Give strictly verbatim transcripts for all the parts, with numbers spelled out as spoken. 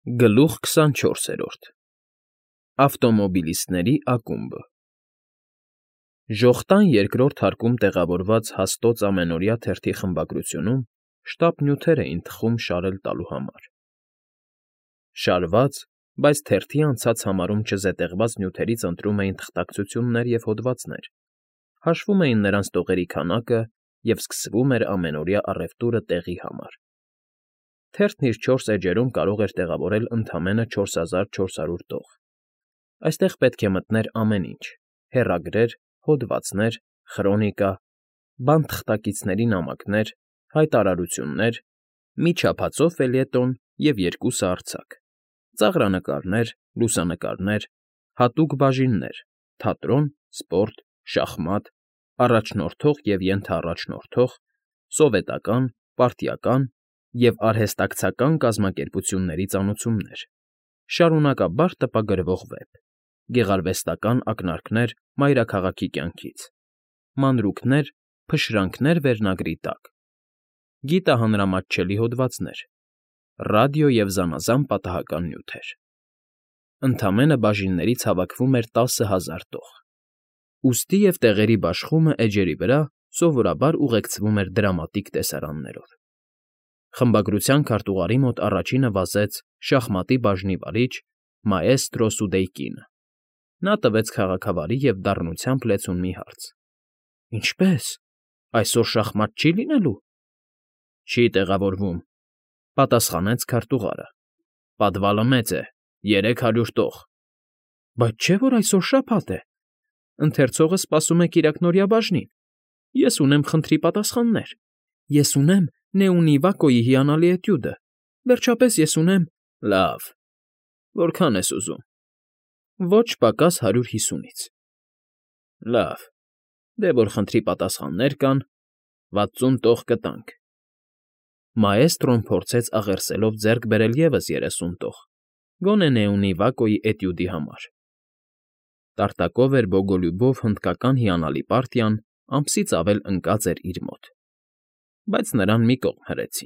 Գլուխ քսանչորսերորդ Ավտոմոբիլիստների ակումբը Ժողտան երկրորդ հարկում տեղավորված Հաստոց ամենօրյա թերթի խմբագրությունում շտապ նյութեր էին թխում շարել տալու համար։ Շարված, բայց թերթի անցած համարում չզետեղված նյութերից ընտրում էին թղթակցություններ և հոդվածներ, հաշվում էին նրանց տողերի քանակը և սկսվում էր ամենօրյա առևտուրը տեղի համար։ Թերթն իր չորս էջերում կարող էր տեղավորել ընդամենը չորս հազար չորս հարյուր տող։ Այստեղ պետք է մտներ ամեն ինչ՝ հեռագրեր, հոդվածներ, խրոնիկա, բանթղթակիցների նամակներ, հայտարարություններ, մի չափածո ֆելյետոն և երկու սառցակ, ծաղրանկարներ, լուսանկարներ, հատուկ բաժիններ, թատրոն, սպորտ, շախմատ, առաջնորդող և ենթաառաջնորդող, սովետական, պարտիական և արհեստակցական կազմակերպությունների ծանուցումներ, շարունակաբար տպագրվող վեպ, գեղարվեստական ակնարկներ մայրաքաղաքի կյանքից, մանրուքներ, փշրանքներ վերնագրի տակ, գիտահանրամատչելի հոդվածներ, ռադիո և զանազան պատահական նյութեր։ Ընդամենը բաժիններից հավաքվում էր տասը հազար տող։ Ուստի և տեղերի բաշխումը էջերի վրա սովորաբար ուղեկցվում էր դրամատիկ տեսարաններով։ Խմբագրության քարտուղարի մոտ առաջինը վազեց շախմատի բաժնի վարիչ մաեստրո Սուդեյկինը։ Նա տվեց քաղաքավարի և դառնությամբ լեցուն մի հարց. «Ինչպե՞ս, այսօր շախմատ չի՞ լինելու»։ «Չի տեղավորվում», ֊ պատասխանեց քարտուղարը։ «Պատվալը մեծ է, երեք հարյուր տող»։ «Բայց չէ՞ որ այսօր շաբաթ է», ֊ ընթերցողը սպասում է կիրակնօրյա բաժնին։ «Ես ունեմ խնդրի պատասխաններ։ Ես ունեմ Նեունի Վակոյի հիանալի էտյուդը։ Վերջապես ես ունեմ…» «Լավ, որքան ես ուզում»։ «Ոչ պակաս հարյուր հիսունից»։ «Լավ, դե որ խնդրի պատասխաններ կան, վաթսուն տող կտանք»։ Մաեստրոն փորձեց աղերսելով ձեռք բերել ևս երեսուն տող, գոնե Նեունի Վակոյի էտյուդի համար։ Տարտակով էր Բոգոլյուբով հնդկական հիանալի պարտիան ամսից ավել ընկած էր իր մոտ։ Բայց նրան մի կողմ հրեցին։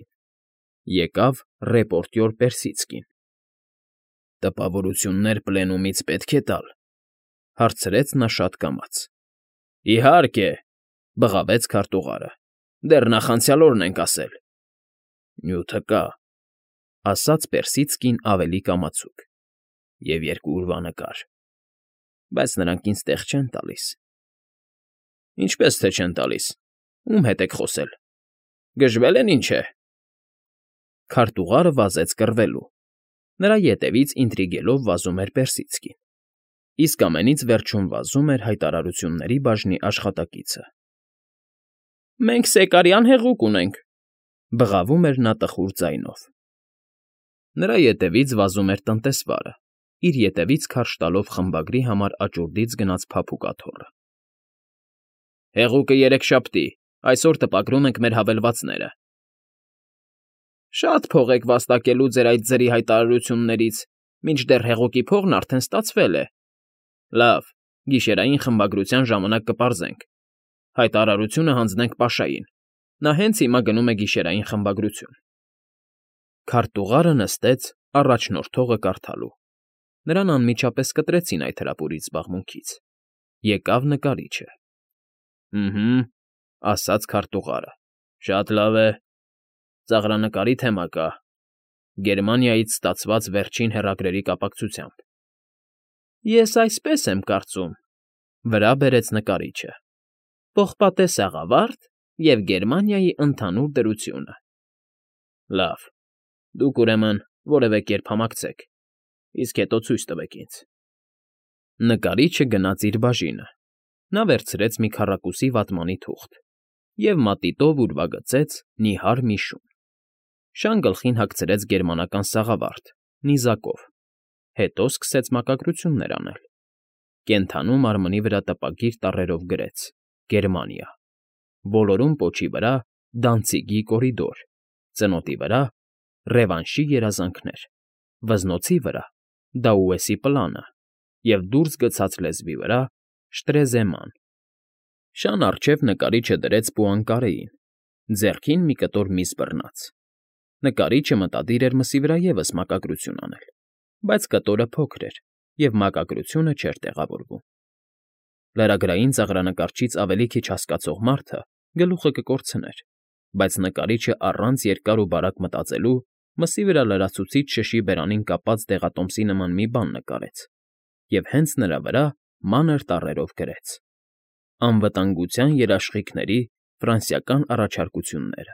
Եկավ ռեպորտյոր Պերսիցկին։ «Տպավորություններ պլենումից պետք է տալ», ֊ հարցրեց նա շատ կամաց։ «Իհարկե», ֊ բղավեց քարտուղարը։ «Դեռ նախանցյալ օրն ենք ասել»։ «Նյութը կա», ֊ ասաց Պերսիցկին ավելի կամացուկ։ «Եվ երկու ուրվանկար։ Բայց նրանք ինձ տեղ չեն տալիս»։ «Ինչպե՞ս թե չեն տալիս, ում հետ եք խոսել, գժվել են, ինչ է»։ Քարտուղարը վազեց կռվելու։ Նրա ետևից ինտրիգելով վազում էր Պերսիցկին, իսկ ամենից վերջում վազում էր հայտարարությունների բաժնի աշխատակիցը։ «Մենք Սեկարյան հեղուկ ունենք», ֊ բղավում էր նա տխուր ձայնով։ Նրա ետևից վազում էր տնտեսվարը, իր ետևից քարշ տալով խմբագրի համար աճուրդից գնած փափուկ աթոռը։ «Հեղուկը երեքշաբթի, այսօր տպագրում ենք մեր հավելվածները»։ «Շատ փող եք վաստակելու ձեր այդ ձրի հայտարարություններից, մինչդեռ հեղուկի փողն արդեն ստացվել է»։ «Լավ, գիշերային խմբագրության ժամանակ կպարզենք։ Հայտարարությունը հանձնենք Պաշային, նա հենց հիմա գնում է գիշերային խմբագրություն»։ Քարտուղարը նստեց առաջնորդողը կարդալու։ Նրան անմիջապես կտրեցին այդ հրապուրիչ զբաղմունքից։ Եկավ նկարիչը։ «Ըհը», ֊ ասաց քարտուղարը, «շատ լավ է։ Ծաղրանկարի թեմա կա. Գերմանիայից ստացված վերջին հեռագրերի կապակցությամբ»։ «Ես այսպես եմ կարծում», ֊ վրա բերեց նկարիչը. «Պողպատե սաղավարտ և Գերմանիայի ընդհանուր դրությունը»։ «Լավ, դուք, ուրեմն, որևէ կերպ համակցեք, իսկ հետո ցույց տվեք ինձ»։ Նկարիչը գնաց իր բաժինը։ Նա վերցրեց մի քառակուսի վատմանի թուղթ և մատիտով ուրվագծեց նիհար մի շուն։ Շան գլխին հագցրեց գերմանական սաղավարտ, նիզակով, հետո սկսեց մակագրություններ անել։ Կենդանու մարմնի վրա տպագիր տառերով գրեց «Գերմանիա», ոլորուն պոչի վրա «Դանցիգի կորիդոր», ծնոտի վրա «Ռևանշի երազանքներ», վզնոցի վրա «Դաուեսի պլանը» և դուրս գցած լեզվի վրա «Շտրեզեման»։ Շան առջև նկարիչը դրեց Պուանկարեին, ձեռքին մի կտոր միս բռնած։ Նկարիչը մտադիր էր մսի վրա ևս մակագրություն անել, բայց կտորը փոքր էր, և մակագրությունը չէր տեղավորվում։ Լրագրային ծաղրանկարչից ավելի քիչ հասկացող մարդը գլուխը կկորցներ, բայց նկարիչը առանց երկար ու բարակ մտածելու մսի վրա լրացուցիչ շշի բերանին կապած դեղատոմսի նման մի բան նկարեց և հենց նրա վրա մանր տառերով գրեց. «Անվտանգության երաշխիքների ֆրանսիական առաջարկությունները»։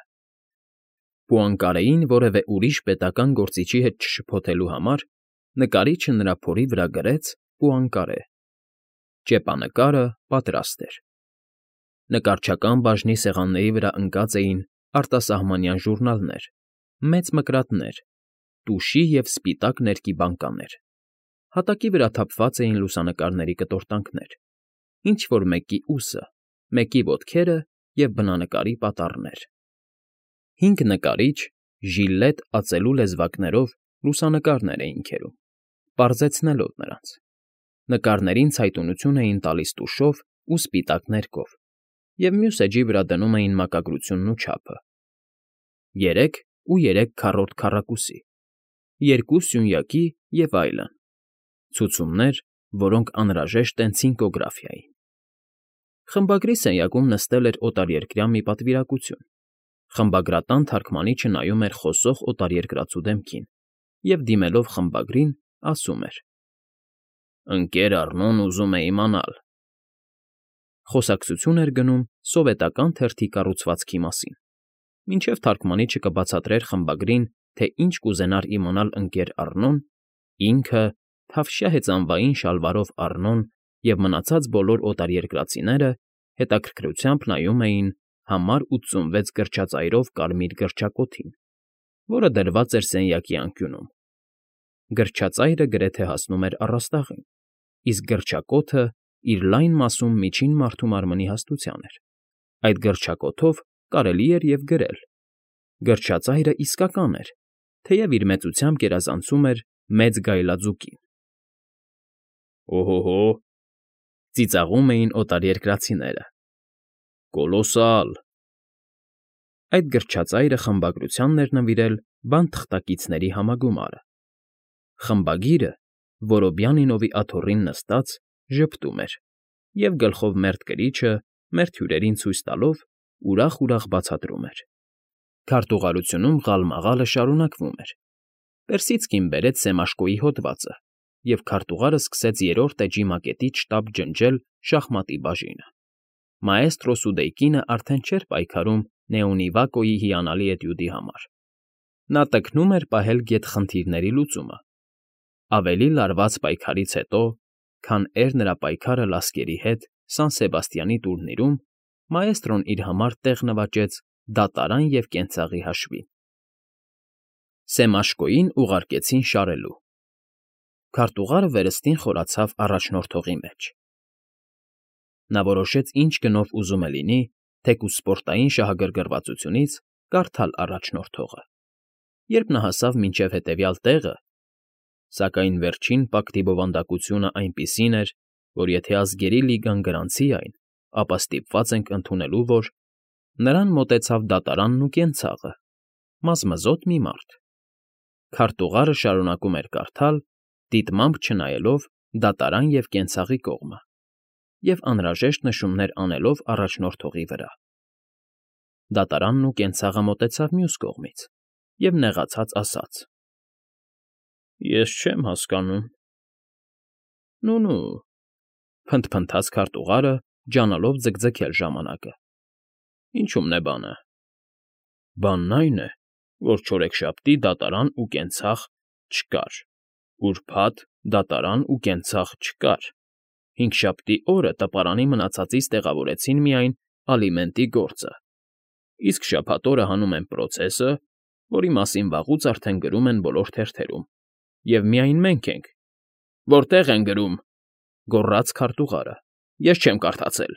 Պուանկարեին որևէ ուրիշ պետական գործիչի հետ չշփոթելու համար նկարիչը նրա փորի վրա գրեց Պուանկարե։ Ճեպանկարը պատրաստ էր։ Նկարչական բաժնի սեղանների վրա ընկած էին արտասահմանյան ժուրնալներ, մեծ մկրատներ, տուշի և սպիտակ ներկի բանկաներ։ Հատակի վրա թափված էին լուսանկարների կտորտանքներ, ինչ֊որ մեկի ուսը, մեկի ոտքերը և բնանկարի պատառներ։ Հինգ նկարիչ ժիլլետ ածելու լեզվակներով լուսանկարներ էին քերում, պարզեցնելով նրանց։ Նկարներին ցայտունություն էին տալիս տուշով ու սպիտակ ներկով և մյուս էջի վրա դնում էին մակագրությունն ու չափը։ Երեք ու երեք քառորդ քառակուսի, երկու սյունյակի և այլն. ցուցումներ, որոնք անհրաժեշտ են ցինկոգրաֆիային։ Խմբագրի սենյակում նստել էր օտարերկրյա մի պատվիրակություն։ Խմբագրատան թարգմանիչը նայում էր խոսող օտարերկրացու դեմքին և, դիմելով խմբագրին, ասում էր. «Ընկեր Առնոն ուզում է իմանալ»։ Խոսակցություն էր գնում սովետական թերթի կառուցվածքի մասին, մինչև թարգմանիչը կբացատրեր խմբագրին, թե ինչ կուզենար իմանալ ընկեր Առնոն, ինքը, թավշյա հեծանվային շալվարով Առնոն և մնացած բոլոր օտարերկրացիները հետաքրքրությամբ նայում էին համար ութսունվեց գրչածայրով կարմիր գրչակոթին, որը դրված էր սենյակի անկյունում։ Գրչածայրը գրեթե հասնում էր առաստաղին, իսկ գրչակոթը իր լայն մասում միջին մարդու մարմնի հաստության էր։ Այդ գրչակոթով կարելի էր և գրել։ Գրչածայրը իսկական էր, թեև իր մեծությամբ գերազանցում էր մեծ գայլաձուկին։ «Օհո՜հո՜», ծիծաղում էին օտարերկրացիները։ «Կոլոսալ»։ Այդ գրչածայրը խմբագրությանն էր նվիրել բանթղթակիցների համագումարը։ Խմբագիրը, Որոբյանինովի աթոռին նստած, ժպտում էր և գլխով մերթ կրիչը մերթ հյուրերին ցույց տալով ուրախ֊ուրախ բացատրում էր։ Քարտուղարությունում ղալմաղալը շարունակվում էր։ Պերսիցկին բերեց սեմաշկոյի հոդվածը, և քարտուղարը սկսեց երրորդ էջի մակետից շտապ ջնջել շախմատի բաժինը։ Մաեստրո Սուդեյկինը արդեն չէր պայքարում Նեոնիվակոյի հիանալի էտյուդի համար։ Նա տքնում էր պահել գետխնդիրների լուծումը։ Ավելի լարված պայքարից հետո, քան էր նրա պայքարը լասկերի հետ Սան Սեբաստիանի տուրնիրում, մաեստրոն իր համար տեղ նվաճեց դատարան և կենցաղի հաշվին։ Սեմաշկոյին ուղարկեցին շարելու։ Քարտուղարը վերստին խորացավ առաջնորդողի մեջ։ Նա որոշեց ինչ գնով ուզում է լինի, թեկուզ սպորտային շահագրգռվածությունից, կարդալ առաջնորդողը։ Երբ նա հասավ մինչև հետևյալ տեղը, սակայն վերջին պակտի բովանդակությունն այնպիսին էր, որ եթե ազգերի լիգան գրանցի այն, ապա ստիպված ենք ընդունելու, որ… նրան մոտեցավ դատարանն ու կենցաղը, մազմզոտ մի մարդ։ Քարտուղարը շարունակում էր կարդալ, դիտմամբ չնայելով դատարան և կենցաղի կողմը և անհրաժեշտ նշումներ անելով առաջնորդողի վրա։ Դատարանն ու կենցաղը մոտեցավ մյուս կողմից և նեղացած ասաց. «Ես չեմ հասկանում»։ «Նո՛ւ֊նո՛ւ», փնթփնթաց քարտուղարը, ջանալով ձգձգել ժամանակը։ «Ինչո՞ւմն է բանը»։ «Բանն այն է, որ չորեքշաբթի դատարան ու կենցաղ չկար, ուրբաթ դատարան ու կենցաղ չկար, հինգշաբթի օրը տպարանի մնացածից տեղավորեցին միայն ալիմենտի գործը, իսկ շաբաթ օրը հանում են պրոցեսը, որի մասին վաղուց արդեն գրում են բոլոր թերթերում, և միայն մենք ենք»։ «Որտե՞ղ են գրում», գոռաց քարտուղարը։ «Ես չեմ կարդացել»։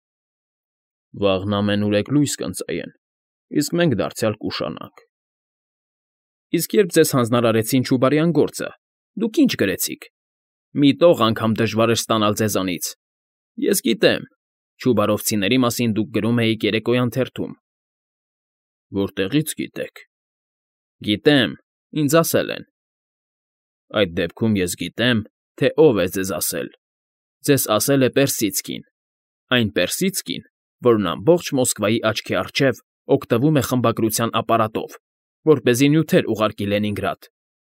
«Վաղն ամենուրեք լույս կընծայեն, իսկ մենք դարձյալ կուշանանք»։ «Իսկ երբ ձեզ հանձնարարեցին Չուբարյան գործը, դուք ի՞նչ գրեցիք։ Մի տող անգամ դժվար էր ստանալ ձեզանից։ Ես գիտեմ, չուբարովցիների մասին դուք գրում էիք երեկոյան թերթում»։ «Որտեղի՞ց գիտեք»։ Գիտեմ, ինձ ասել են։ Այդ դեպքում ես գիտեմ, թե ով է ձեզ ասել։ Ձեզ ասել է Պերսիցկին, այն Պերսիցկին, որն ամբողջ Մոսկվայի աչքի առջև օգտվում է խմբագրության ապարատով, որպեսզի նյութեր ուղարկի Լենինգրադ։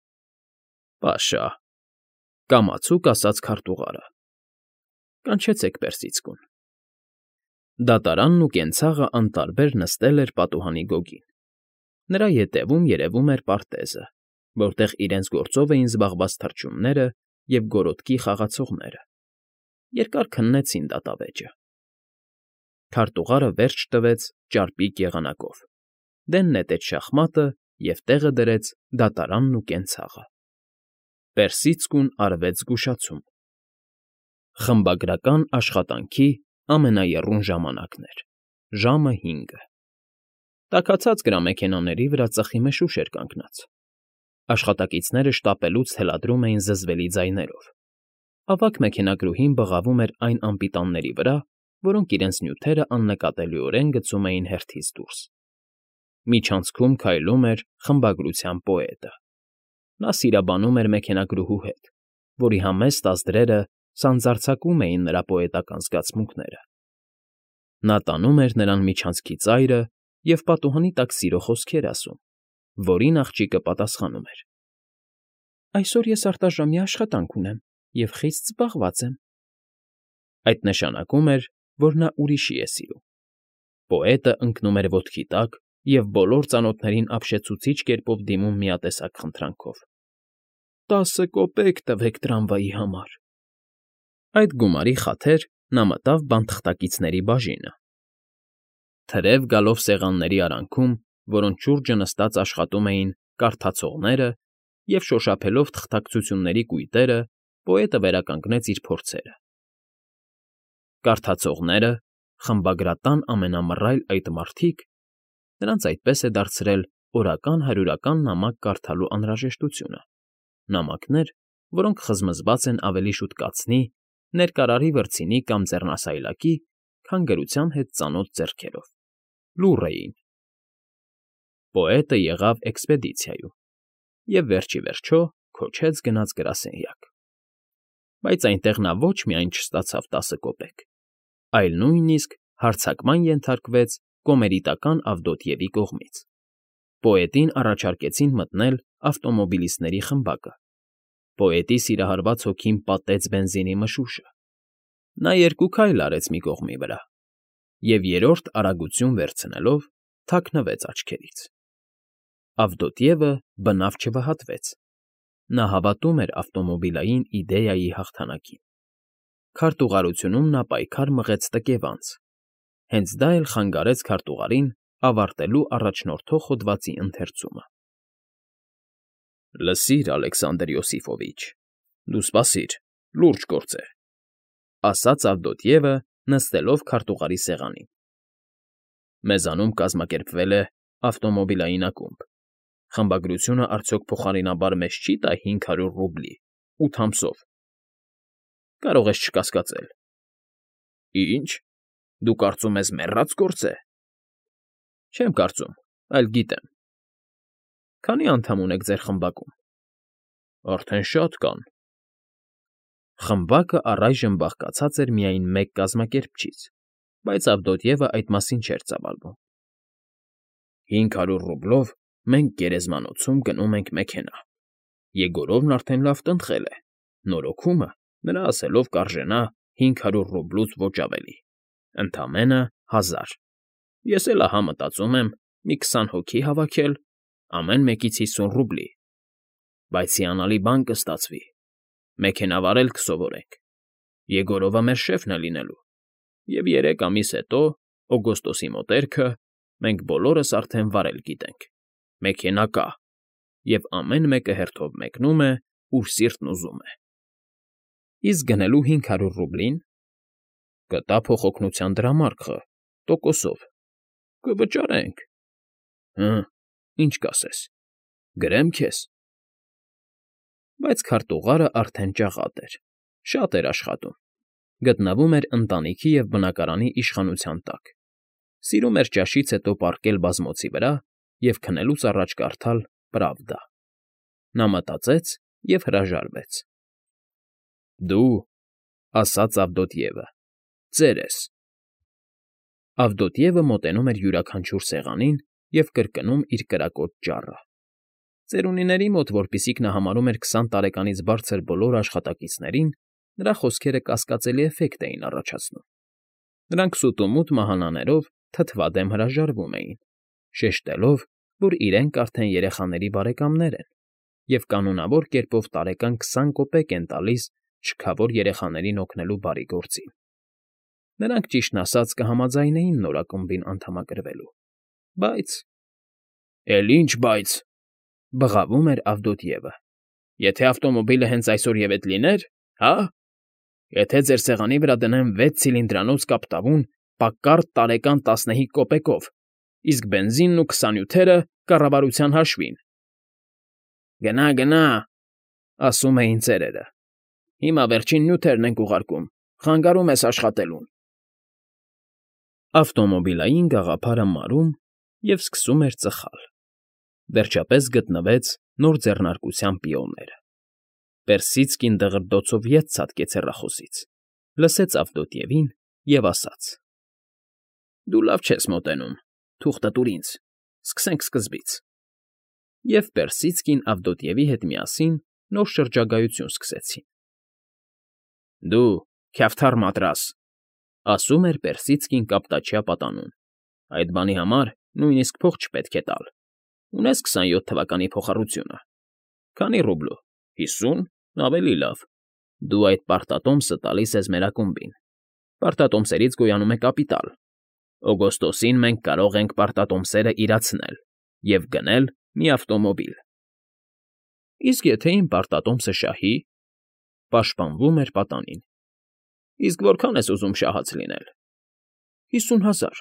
Պաշա, կամացուկ ասաց քարտուղարը։ Կանչեցեք Պերսիցկուն։ Դատարանն ու կենցաղը անտարբեր նստել էր պատուհանի գոգին։ Նրա ետևում երևում էր պարտեզը, որտեղ իրենց գործով էին զբաղված թռչունները և գորոտկի խաղացողները։ Երկար քննեցին դատավեճը։ Քարտուղարը վերջ տվեց ճարպիկ եղանակով, դեն նետեց շախմատը և տեղը դրեց դատարանն ու կենցաղը։ Պերսիցկուն արվեց զգուշացում։ Խմբագրական աշխատանքի ամենաեռուն ժամանակն էր, ժամը հինգը։ Տաքացած գրամեքենաների վրա ծխի մշուշ էր կանգնած։ Աշխատակիցները շտապելուց թելադրում էին զզվելի ձայներով։ Ավագ մեքենագրուհին բղավում էր այն անպիտանների վրա, որոնք իրենց նյութերը աննկատելիորեն գցում էին հերթից դուրս։ Միջանցքում քայլում էր խմբագրության պոետը։ Նա սիրաբանում էր մեքենագրուհու հետ, որի համեստ ազդրերը սանձարձակում էին նրա պոետական զգացմունքները։ Նա տանում էր նրան միջանցքի ծայրը և պատուհանի տակ սիրո խոսքեր ասում, որին աղջիկը պատասխանում էր. Այսօր ես արտաժամյա աշխատանք ունեմ և խիստ զբաղված եմ։ Այդ նշանակում էր, որ նա ուրիշի է սիրում։ Պոետը ընկնում էր ոտքի տակ և բոլոր ծանոթներին ապշեցուցիչ կերպով դիմում միատեսակ խնդրանքով. «Տասը կոպեկ տվեք տրամվայի համար»։ Այդ գումարի խաթր նա մտավ բանթղթակիցների բաժինը։ Թրև գալով սեղանների արանքում, որոնց շուրջը նստած աշխատում էին կարդացողները, և շոշափելով թղթակցությունների կույտերը, պոետը վերականգնեց իր փորձերը։ Կարդացողները, խմբագրատան ամենամռայլ այդ մարդիկ, նրանց այդպես է դարձրել օրական֊հարյուրական նամակ կարդալու անհրաժեշտությունը, նամակներ, որոնք խզմզված են ավելի շուտ կացնի, ներկարարի վրձինի կամ ձեռնասայլակի, քան գրության հետ ծանոթ ձեռքերով, լուռ էին։ Պոետը եղավ էքսպեդիցիայում և վերջիվերջո քոչեց գնաց գրասենյակ։ Բայց այնտեղ նա ոչ միայն չստացավ տասը կոպեկ, այլ նույնիսկ հարձակման ենթարկվեց Կոմերիտական Ավդոտյևի կողմից։ Պոետին առաջարկեցին մտնել ավտոմոբիլիստների խմբակը։ Պոետի սիրահարված հոգին պատեց բենզինի մշուշը։ Նա երկու քայլ արեց մի կողմի վրա և երրորդ արագություն վերցնելով թաքնվեց աչքերից։ Ավդոտյևը բնավ չվհատվեց։ Նա հավատում էր ավտոմոբիլային իդեայի հաղթանակին։ Քարտուղարությունում նա պայքար մղեց տկևանց։ Հենց դա էլ խանգարեց քարտուղարին ավարտելու առաջնորդող հոդվածի ընթերցումը։ Լսիր, Ալեքսանդր Յոսիֆովիչ, դու սպասիր, լուրջ գործ է, ասաց Ավդոտյևը, նստելով քարտուղարի սեղանին։ Մեզանում կազմակերպվել է ավտոմոբիլային ակումբ։ Խմբագրությունը արդյոք փոխարինաբար մեզ չի՞ տա հինգ հարյուր ռուբլի, ութ ամսով։ Կարող ես չկասկածել։ Ի՞նչ, դու կարծում ես մեռած գործ է։ Չեմ կարծում, այլ գիտեմ։ Քանի՞ անդամ ունեք ձեր խմբակում։ Արդեն շատ կան։ Խմբակը առայժմ բաղկացած էր միայն մեկ կազմակերպչից, բայց Ավդոտյևը այդ մասին չէր ծավալվում։ Հինգ հարյուր ռուբլով մենք գերեզմանոցում գնում ենք մեքենա։ Եգորովն արդեն լավ տնտղել է, նոր օգումը, նրա ասելով, կարժենա հինգ հարյուր ռուբլուց ոչ ավելի, ընդամենը հազար։ Ես էլ ահա մտածում եմ մի քսան հոգի հավաքել, ամեն մեկից հիսուն ռուբլի, բայց հիանալի բան կստացվի, մեքենա վարել կսովորենք։ Եգորովը մեր շեֆն է լինելու, և երեք ամիս հետո, օգոստոսի մոտերքը, մենք բոլորս արդեն վարել գիտենք, մեքենա կա, և ամեն մեկը հերթով մեկնում է, ուր սիրտն ուզում է։ Իսկ գնելու հինգ հարյուր ռուբլին կտա փոխօգնության դրամարկղը, տոկոսով, կվճարենք։ Հը, ինչ կասես, գրե՞մ քեզ։ Բայց քարտուղարը արդեն ճաղատ էր, շատ էր աշխատում, գտնվում էր ընտանիքի և բնակարանի իշխանության տակ, սիրում էր ճաշից հետո պառկել բազմոցի վրա և քնելուց առաջ կարդալ Պրավդա։ Նա մտածեց և հրաժարվեց։ Դու, ասաց Ավդոտյևը, ծեր ես։ Ավդոտյևը մոտենում էր յուրաքանչյուր սեղանին և կրկնում իր կրակոտ ճառը։ Ծերունիների մոտ, որպիսիք նա համարում էր քսան տարեկանից բարձր բոլոր աշխատակիցներին, նրա խոսքերը կասկածելի էֆեկտ էին առաջացնում։ Նրանք սուտումուտ մահանաներով թթվադեմ հրաժարվում էին, շեշտելով, որ իրենք արդեն երեխաների բարեկամներ են և կանոնավոր կերպով տարեկան քսան կոպեկ են տալիս չքավոր երեխաներին օգնելու բարի գործին։ Նրանք, ճիշտն ասած, կհամաձայնեին նոր ակումբին անդամակրվելու, բայց… Էլ ինչ բայց,֊ բղավում էր Ավդոտյևը,֊ եթե ավտոմոբիլը հենց այսօր ետ լիներ, հա՞… Եթե ձեր սեղանի վրա դնեմ վեց ցիլինդրանոց կապտավուն պակկառտ տարեկան տասնհինգ կոպեկով, իսկ բենզինն ու քսանյոթերը կառավարության հաշվին։ Գնա, գնա,֊ ասում էին ծերերը,֊ հիմա վերջին նյութերն ենք ուղարկում, խանգարում ես աշխատելուն։ Ավտոմոբիլային գաղափարը մարում և սկսում էր ծխալ։ Վերջապես գտնվեց նոր ձեռնարկության պիոները։ Պերսիցկին դղրդոցով ետ ցատկեց հեռախոսից, լսեց Ավդոտյևին և ասաց. Դու լավ չես մոտենում, թուղթը տուր ինձ, սկսենք սկզբից։ Եվ Պերսիցկին Ավդոտյևի հետ միասին նոր շրջագայություն սկսեցին։ Դու, քյավթառ մատրաս,֊ ասում էր Պերսիցկին կապտաչյա պատանուն,֊ այդ բանի համար նույնիսկ փող չպետք է տալ։ Ունե՞ս քսանյոթ թվականի փոխառությունը։ Քանի՞ ռուբլու, հիսուն, ավելի լավ։ Դու այդ պարտատոմսը տալիս ես մեր ակումբին։ Պարտատոմսերից գոյանում է կապիտալ։ Օգոստոսին մենք կարող ենք պարտատոմսերը իրացնել և գնել մի ավտոմոբիլ։ Իսկ եթե իմ պարտատոմսը շահի,֊ պաշտպանվում էր պատանին։ Իսկ որքան ես ուզում շահած լինել։ Հիսուն հազար։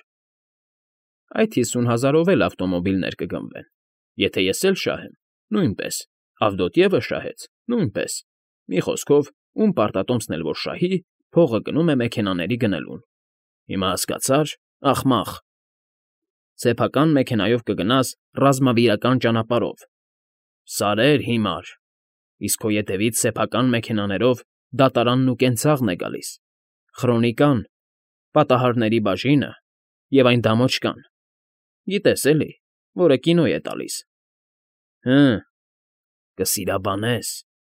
Այդ հիսուն հազարով էլ ավտոմոբիլներ կգնվեն։ Եթե ես էլ շահեմ, նույնպես, Ավդոտյևը շահեց, նույնպես։ Մի խոսքով, ում պարտատոմսն էլ որ շահի, փողը գնում է մեքենաների գնելուն։ Հիմա հասկացա՞ր, ախմախ։ Սեփական մեքենայով կգնաս ռազմավիրական ճանապարհով։ Սարեր հիմար։ Իսկ քո ետևից սեփական մեքենաներով դատարանն ու կենցաղն է գալիս, Խրոնիկան, պատահարների բաժինը և այն դամոճկան, գիտես էլի, որը կինո է տալիս։ Հը՛, կսիրաբանես։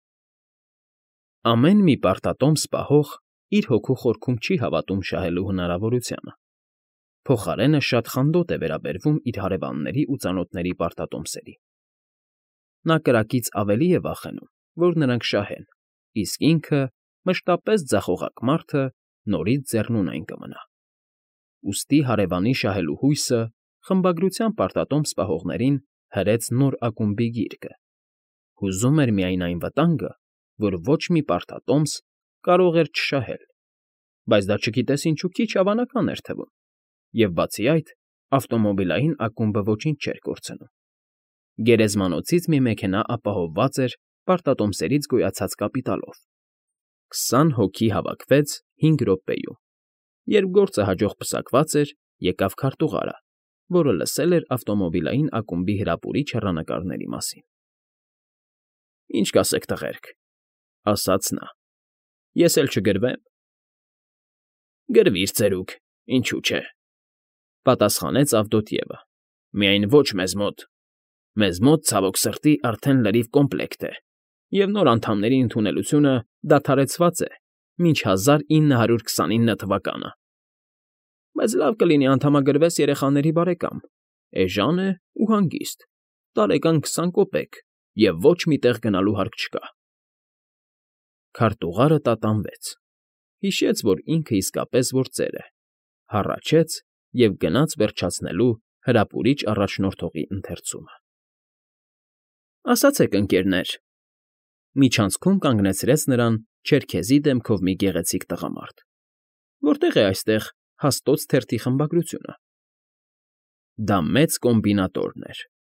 Ամեն մի պարտատոմս պահող իր հոգու խորքում չի հավատում շահելու հնարավորությանը։ Փոխարենը շատ խանդոտ է վերաբերվում իր հարևանների ու ծանոթների պարտատոմսերին։ Նա կրակից ավելի է վախենում, որ նրանք շահեն, իսկ ինքը, մշտապես ձախողակ մարդը, նորից ձեռնունայն կմնա։ Ուստի հարևանի շահելու հույսը խմբագրության պարտատոմս պահողներին հրեց նոր ակումբի գիրկը։ Հուզում էր միայն այն վտանգը, որ ոչ մի պարտատոմս կարող էր չշահել, բայց դա չգիտես ինչու քիչ հավանական էր թվում, և բացի այդ, ավտոմոբիլային ակումբը ոչինչ չէր կորցնում։ Գերեզմանոցից մի մեքենա ապահովված էր պարտատոմսերից գոյացած կապիտալով։ Քսան հոգի հավաքվեց հինգ րոպեում։ Երբ գործը հաջող պսակված էր, եկավ քարտուղարը, որը լսել էր ավտոմոբիլային ակումբի հրապուրիչ հեռանկարների մասին։ Ինչ կասեք, տղերք,֊ ասաց նա,֊ ես էլ չգրվե՞մ։ Գրվիր, ծերուկ, ինչու չէ,֊ պատասխանեց Ավդոտյևը,֊ միայն ոչ մեզ մոտ։ Մեզ մոտ, ցավոք սրտի, արդեն լրիվ կոմպլեկտ է, և նոր անդամների ընդունելությունը դադարեցված է մինչ հազար ինը հարյուր քսանինը թվականը։ Բայց լավ կլինի անդամագրվես երեխաների բարեկամ, էժան է ու հանգիստ, տարեկան քսան կոպեկ և ոչ մի տեղ գնալու հարկ չկա։ Քարտուղարը տատանվեց, հիշեց, որ ինքը իսկապես որ ծեր է, հառաչեց և գնաց վերջացնելու հրապուրիչ առաջնորդողի ընթերցումը։ Ասացեք, ընկերներ,֊ միջանցքում կանգնեցրեց նրան չերքեզի դեմքով մի գեղեցիկ տղամարդ,֊ որտե՞ղ է այստեղ Հաստոց թերթի խմբագրությունը։ Դա մեծ կոմբինատորն էր,